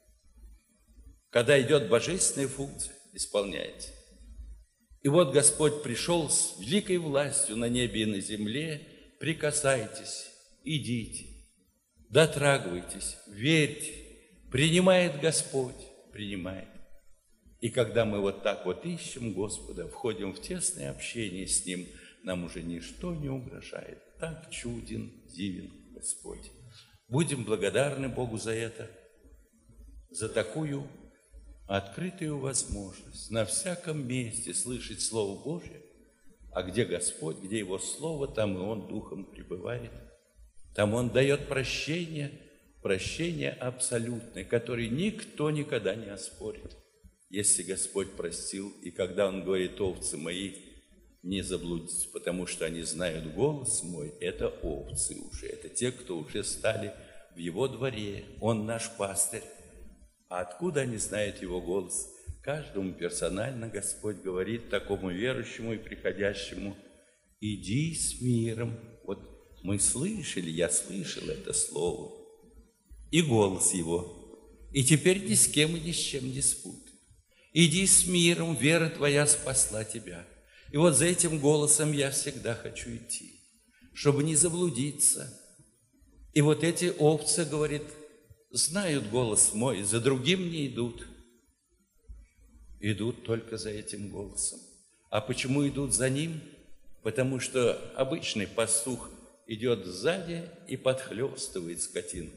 Когда идет божественная функция, исполняется. И вот Господь пришел с великой властью на небе и на земле. Прикасайтесь, идите, дотрагивайтесь, верьте. Принимает Господь, принимает. И когда мы вот так вот ищем Господа, входим в тесное общение с Ним, нам уже ничто не угрожает. Так чуден, дивен Господь. Будем благодарны Богу за это, за такую открытую возможность на всяком месте слышать Слово Божье. А где Господь, где Его Слово, там и Он Духом пребывает. Там Он дает прощение, прощение абсолютное, которое никто никогда не оспорит. Если Господь простил, и когда Он говорит: овцы мои, не заблудитесь, потому что они знают голос мой, это овцы уже, это те, кто уже стали в Его дворе. Он наш пастырь. А откуда они знают Его голос? Каждому персонально Господь говорит такому верующему и приходящему: иди с миром. Вот мы слышали, я слышал это слово, и голос Его, и теперь ни с кем и ни с чем не спутай. Иди с миром, вера твоя спасла тебя. И вот за этим голосом я всегда хочу идти, чтобы не заблудиться. И вот эти овцы, говорит, знают голос мой, за другим не идут. идут только за этим голосом. А почему идут за ним? Потому что обычный пастух идет сзади и подхлестывает скотинку.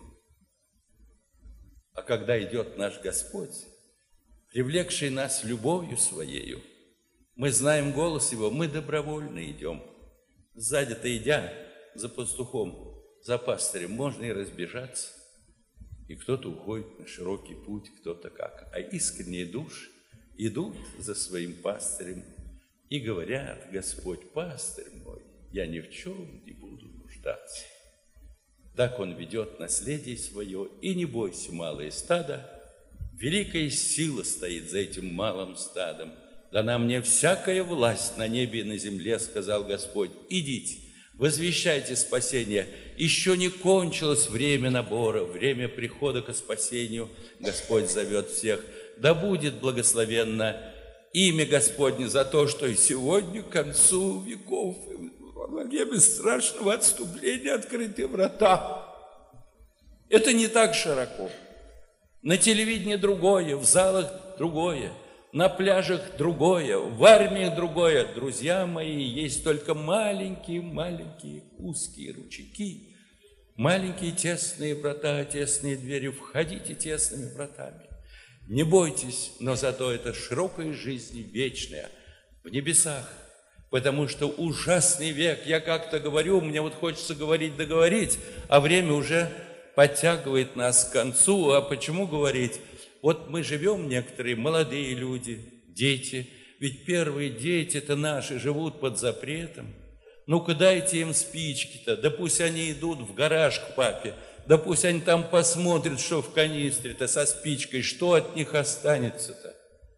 А когда идет наш Господь, привлекший нас любовью Своею, мы знаем голос Его, мы добровольно идем. Сзади-то идя за пастухом, за пастырем, можно и разбежаться. И кто-то уходит на широкий путь, кто-то как. А искренние души идут за своим пастырем и говорят: Господь, пастырь мой, я ни в чем не буду нуждаться. Так Он ведет наследие свое, и не бойся, малое стадо, великая сила стоит за этим малым стадом. Дана мне всякая власть на небе и на земле, сказал Господь. Идите, возвещайте спасение. Еще не кончилось время набора, время прихода к спасению. Господь зовет всех. Да будет благословенно имя Господне за то, что и сегодня, к концу веков, во время страшного отступления открыты врата. Это не так широко. На телевидении другое, в залах другое, на пляжах другое, в армии другое. Друзья мои, есть только маленькие-маленькие узкие ручейки, маленькие тесные врата, тесные двери. Входите тесными вратами. Не бойтесь, но зато это широкая жизнь вечная в небесах. Потому что ужасный век, я как-то говорю, мне вот хочется говорить, договорить, а время уже подтягивает нас к концу. А почему говорить? Вот мы живем, некоторые молодые люди, дети, ведь первые дети-то наши живут под запретом. Ну-ка дайте им спички-то, да пусть они идут в гараж к папе, да пусть они там посмотрят, что в канистре-то со спичкой, что от них останется-то.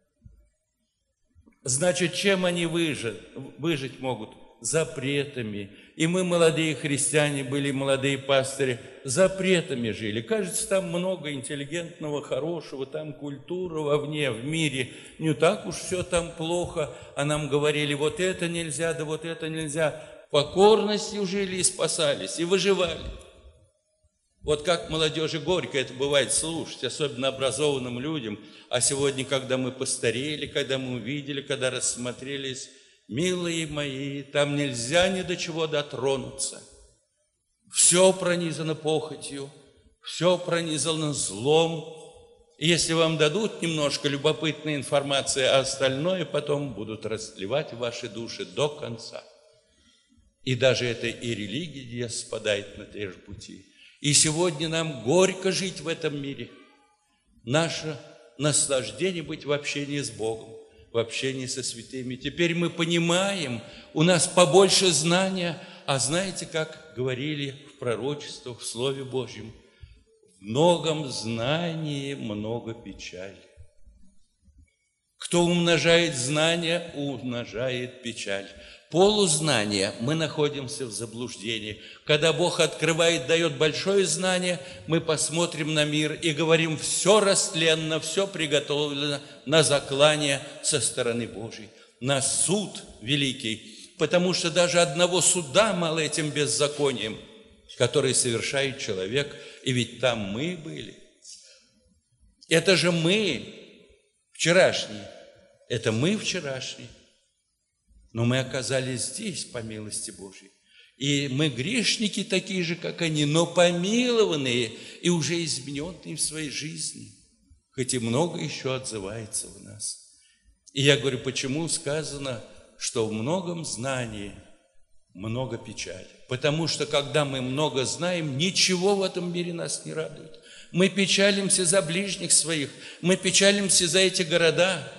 Значит, чем они выжить, выжить могут? Запретами. И мы, молодые христиане, были молодые пастыри, запретами жили. Кажется, там много интеллигентного, хорошего, там культура вовне, в мире. Не так уж все там плохо. А нам говорили, вот это нельзя, да вот это нельзя. Покорностью жили и спасались, и выживали. Вот как молодежи горько это бывает слушать, особенно образованным людям. А сегодня, когда мы постарели, когда мы увидели, когда рассмотрелись, милые мои, там нельзя ни до чего дотронуться. Все пронизано похотью, все пронизано злом. И если вам дадут немножко любопытной информации, а остальное потом будут расливать в ваши души до конца. И даже это и религия спадает на те же пути. И сегодня нам горько жить в этом мире. Наше наслаждение быть в общении с Богом, в общении со святыми. Теперь мы понимаем, у нас побольше знания, а знаете, как говорили в пророчествах, в Слове Божьем, в многом знании много печали. Кто умножает знания, умножает печаль. Полузнание, мы находимся в заблуждении. Когда Бог открывает, дает большое знание, мы посмотрим на мир и говорим, все растленно, все приготовлено на заклание со стороны Божьей, на суд великий, потому что даже одного суда мало этим беззаконием, который совершает человек, и ведь там мы были. Это же мы вчерашние, это мы вчерашние. Но мы оказались здесь по милости Божьей. И мы грешники такие же, как они, но помилованные и уже измененные в своей жизни. Хоть и много еще отзывается в нас. И я говорю, почему сказано, что в многом знании много печали. Потому что, когда мы много знаем, ничего в этом мире нас не радует. Мы печалимся за ближних своих, мы печалимся за эти города.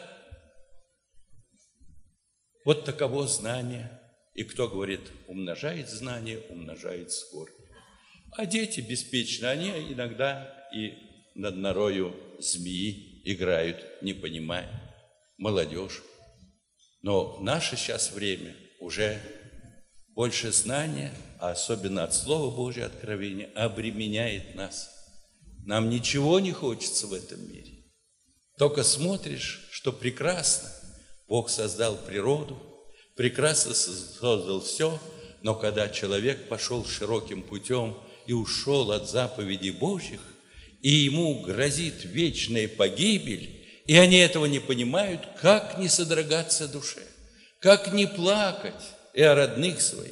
Вот таково знание. И кто говорит, умножает знание, умножает скорбь. А дети беспечны, они иногда и над норою змеи играют, не понимая. Молодежь. Но в наше сейчас время уже больше знания, а особенно от Слова Божьего откровения, обременяет нас. Нам ничего не хочется в этом мире. Только смотришь, что прекрасно. Бог создал природу, прекрасно создал все, но когда человек пошел широким путем и ушел от заповедей Божьих, и ему грозит вечная погибель, И они этого не понимают, как не содрогаться душе, как не плакать и о родных своих.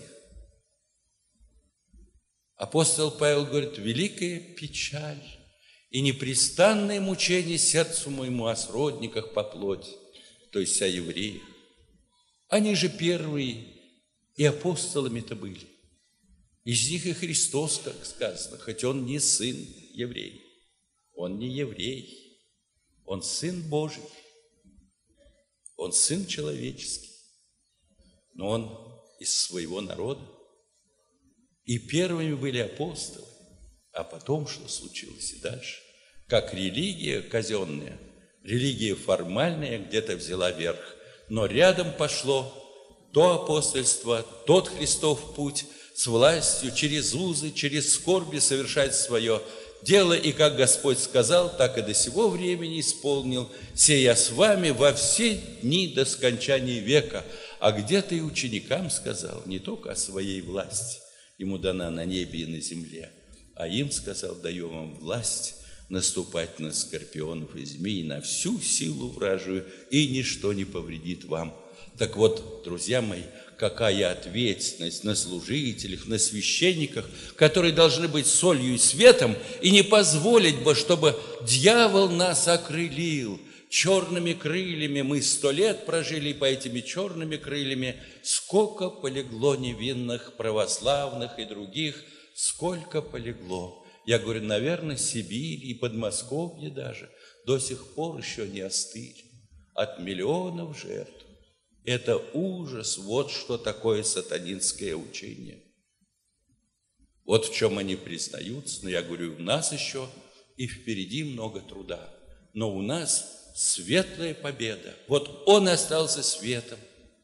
Апостол Павел говорит: великая печаль и непрестанное мучение сердцу моему о сродниках по плоти, то есть о евреях. Они же первые и апостолами-то были. Из них и Христос, как сказано, хоть он не сын еврей, он не еврей, он сын Божий, он сын человеческий, но он из своего народа. И первыми были апостолы, а потом что случилось и дальше? Как религия казенная, религия формальная где-то взяла верх, но рядом пошло то апостольство, тот Христов путь с властью через узы, через скорби совершать свое дело, и как Господь сказал, так и до сего времени исполнил, сея с вами во все дни до скончания века. А где-то и ученикам сказал, не только о своей власти, ему дана на небе и на земле, а им сказал: даю вам власть наступать на скорпионов и змей, на всю силу вражию, и ничто не повредит вам. Так вот, друзья мои, какая ответственность на служителях, на священниках, которые должны быть солью и светом, и не позволить бы, чтобы дьявол нас окрылил. Черными крыльями мы сто лет прожили, по этими черными крыльями сколько полегло невинных православных и других, сколько полегло. Я говорю, наверное, Сибирь и Подмосковье даже до сих пор еще не остыли от миллионов жертв. Это ужас, вот что такое сатанинское учение. Вот в чем они признаются, но я говорю, у нас еще и впереди много труда, но у нас светлая победа. Вот он остался светом,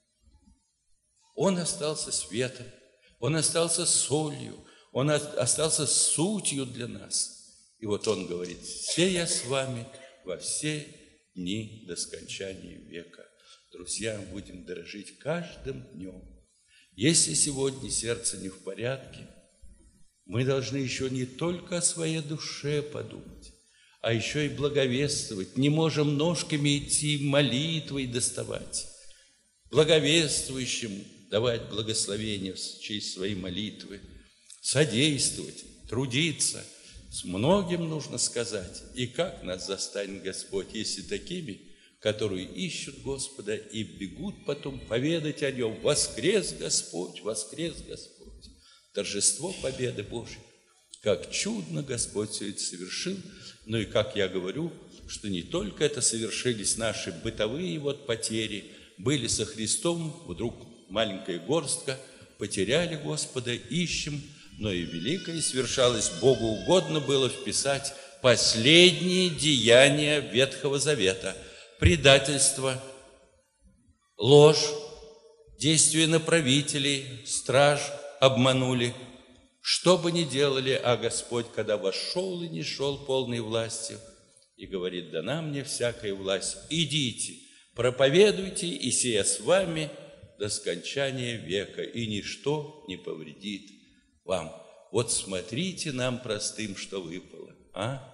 он остался светом, он остался солью, он остался сутью для нас. И вот он говорит: «Се я с вами во все дни до скончания века». Друзья, будем дорожить каждым днем. Если сегодня сердце не в порядке, мы должны еще не только о своей душе подумать, а еще и благовествовать. Не можем ножками идти, молитвой доставать. Благовествующим давать благословение в честь своей молитвы, содействовать, трудиться. С многим нужно сказать. И как нас застанет Господь, если такими, которые ищут Господа и бегут потом поведать о Нем: воскрес Господь, воскрес Господь. Торжество победы Божьей. Как чудно Господь все это совершил. Ну и как я говорю, что не только это совершились наши бытовые вот потери, были со Христом, вдруг маленькая горстка, потеряли Господа, ищем, но и великое совершалось. Богу угодно было вписать последние деяния Ветхого Завета: предательство, ложь, действия на правителей, страж обманули. Что бы ни делали, а Господь, когда вошел и не шел полной властью, и говорит: дана мне всякая власть, идите, проповедуйте, и сия с вами до скончания века, и ничто не повредит вам. Вот смотрите нам простым, что выпало, а?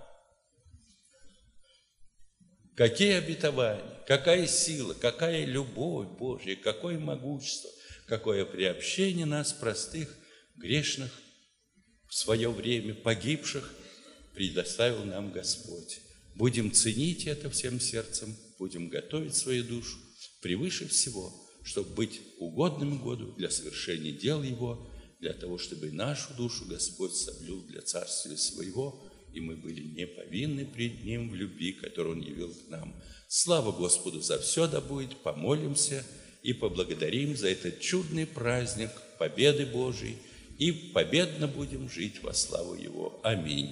Какие обетования, какая сила, какая любовь Божья, какое могущество, какое приобщение нас, простых, грешных, в свое время погибших, предоставил нам Господь. Будем ценить это всем сердцем, будем готовить свою душу превыше всего, чтобы быть угодным Году для совершения дел Его, для того, чтобы нашу душу Господь соблюл для царствия Своего, и мы были не повинны пред Ним в любви, которую Он явил к нам. Слава Господу за все да будет, помолимся и поблагодарим за этот чудный праздник победы Божией, и победно будем жить во славу Его. Аминь.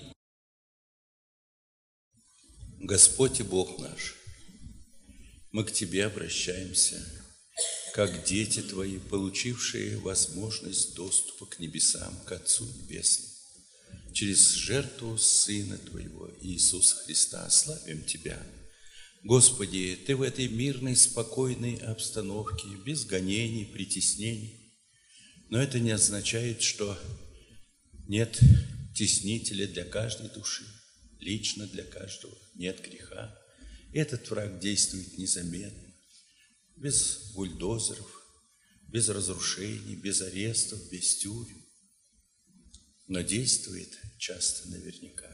Господь и Бог наш, мы к Тебе обращаемся, как дети Твои, получившие возможность доступа к небесам, к Отцу Небесному. Через жертву Сына Твоего, Иисуса Христа, славим Тебя. Господи, Ты в этой мирной, спокойной обстановке, без гонений, притеснений, но это не означает, что нет теснителя для каждой души, лично для каждого, нет греха. Этот враг действует незаметно, без бульдозеров, без разрушений, без арестов, без тюрем, но действует часто наверняка.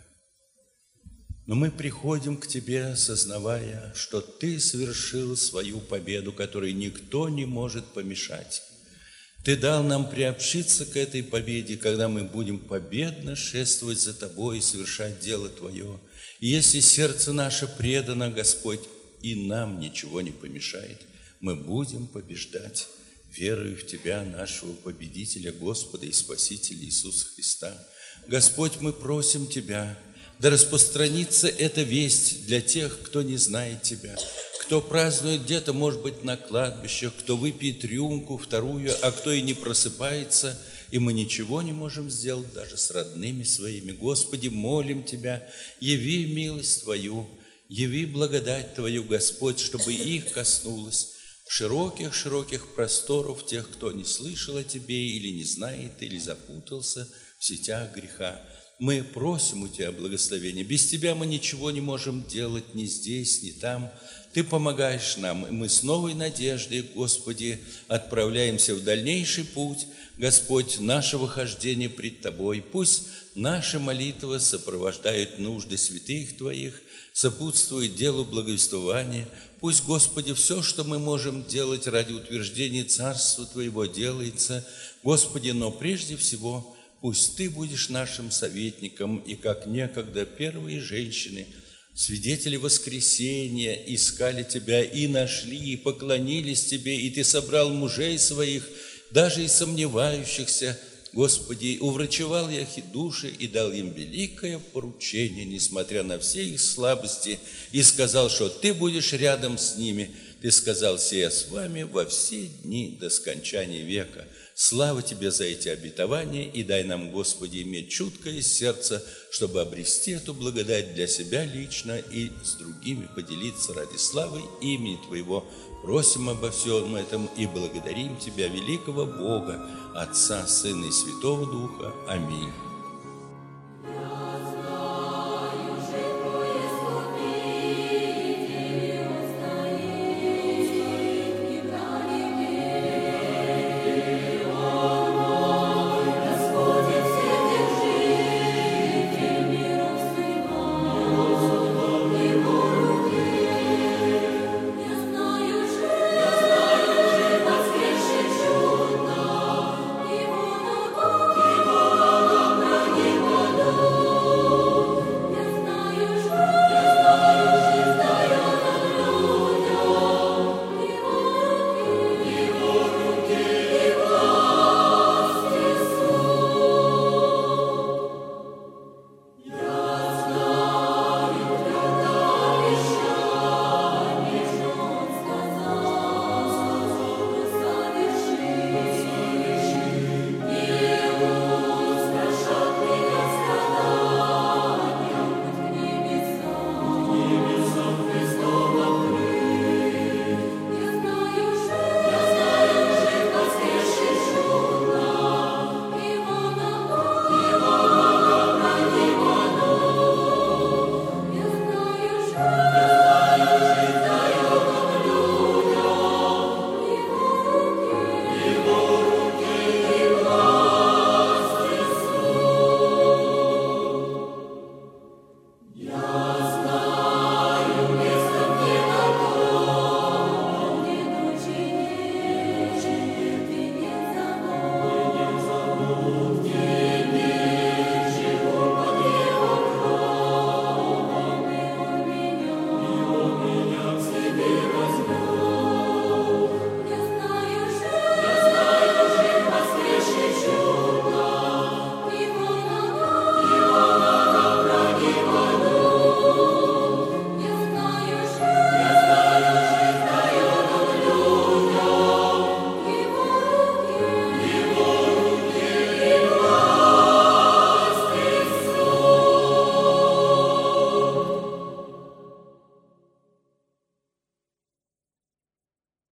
Но мы приходим к Тебе, осознавая, что Ты совершил свою победу, которой никто не может помешать. Ты дал нам приобщиться к этой победе, когда мы будем победно шествовать за Тобой и совершать дело Твое. И если сердце наше предано, Господь, и нам ничего не помешает, мы будем побеждать, веруя в Тебя, нашего победителя, Господа и Спасителя Иисуса Христа. Господь, мы просим Тебя, да распространится эта весть для тех, кто не знает Тебя, кто празднует где-то, может быть, на кладбищах, кто выпьет рюмку, вторую, а кто и не просыпается, и мы ничего не можем сделать даже с родными своими. Господи, молим Тебя, яви милость Твою, яви благодать Твою, Господь, чтобы их коснулось широких-широких просторов тех, кто не слышал о Тебе или не знает, или запутался в сетях греха. Мы просим у Тебя благословения. Без Тебя мы ничего не можем делать ни здесь, ни там. Ты помогаешь нам, и мы с новой надеждой, Господи, отправляемся в дальнейший путь, Господь, нашего хождения пред Тобой. Пусть наши молитвы сопровождают нужды святых Твоих, сопутствуют делу благовествования. Пусть, Господи, все, что мы можем делать ради утверждения Царства Твоего, делается, Господи, но прежде всего пусть Ты будешь нашим советником, и как некогда первые женщины, свидетели воскресения, искали Тебя и нашли, и поклонились Тебе, и Ты собрал мужей своих, даже и сомневающихся, Господи, уврачевал их и души, и дал им великое поручение, несмотря на все их слабости, и сказал, что Ты будешь рядом с ними. Ты сказал, сея с вами во все дни до скончания века. Слава Тебе за эти обетования, и дай нам, Господи, иметь чуткое сердце, чтобы обрести эту благодать для себя лично и с другими поделиться ради славы имени Твоего. Просим обо всем этом и благодарим Тебя, великого Бога, Отца, Сына и Святого Духа. Аминь.